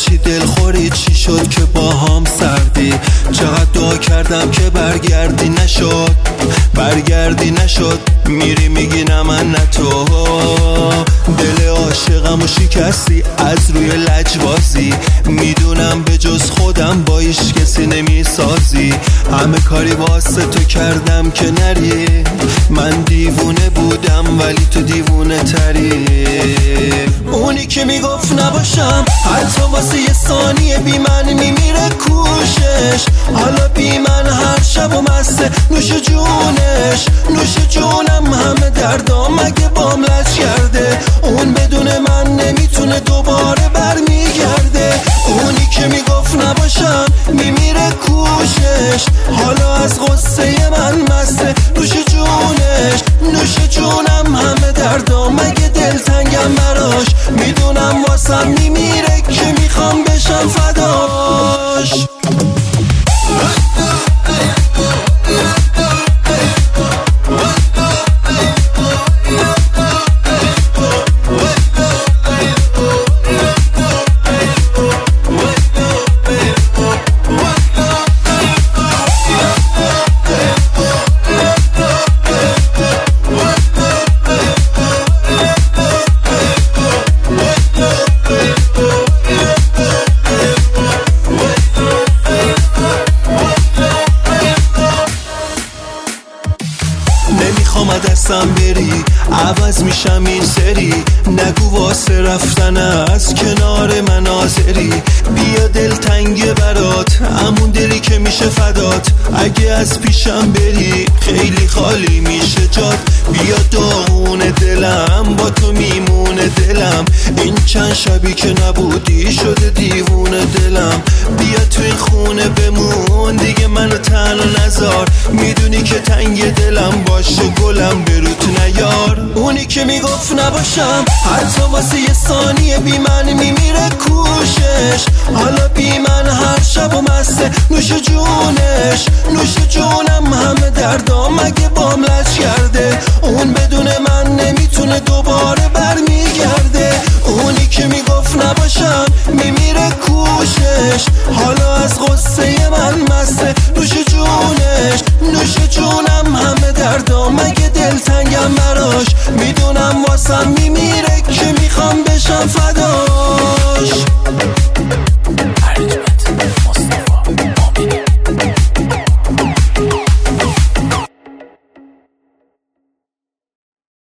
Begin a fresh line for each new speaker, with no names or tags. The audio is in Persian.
چی دلخوری، چی شد که با هم سردی؟ چقدر دعا کردم که برگردی نشد. میری میگی نه من نه تو، دل عاشقم و شکستی از روی لجبازی. میدونم به جز خودم با هیچ کسی نمیسازی. همه کاری واسه تو کردم که نری، من دیوونه بودم ولی تو دیوونه تری. اونی که میگفت نباشم حتی واسه یه ثانیه بی من میمیره کوشش. حالا بی من هر شب و مسته نوش جونم همه دردام مگه بام لج کرده. اون بدون من نمیتونه دوباره برمیگرده. اونی که میگفت نباشم میمیره کوشش. حالا از غصه من مسته نوش جونم همه دردام مگه دلتنگم براش. میدونم واسم میمیره که میخوام بشم فداش. نمیخوام دستم بری، عوض میشم این سری. نگو واسه رفتن از کنار من آزری. بیا دلتنگه برات، همون دلی که میشه فدات. اگه از پیشم بری خیلی خالی میشه جات. بیا داغون دلم با تو میمونه دلم. این چند شبی که نبودی شده دیوونه دلم. بیا تو این خونه بمون دیگه منو تنها نذار. میدونی که تنگ دلم باشه گلم بروت نیار. اونی که میگفت نباشم حتی واسه یه ثانیه بی من میمیره کوشش. حالا بی من هر شب و مسته نوش جونم همه دردام مگه بام لج کرده. اون بدون من نمیتونه دوباره برمیگرده. اونی که میگفت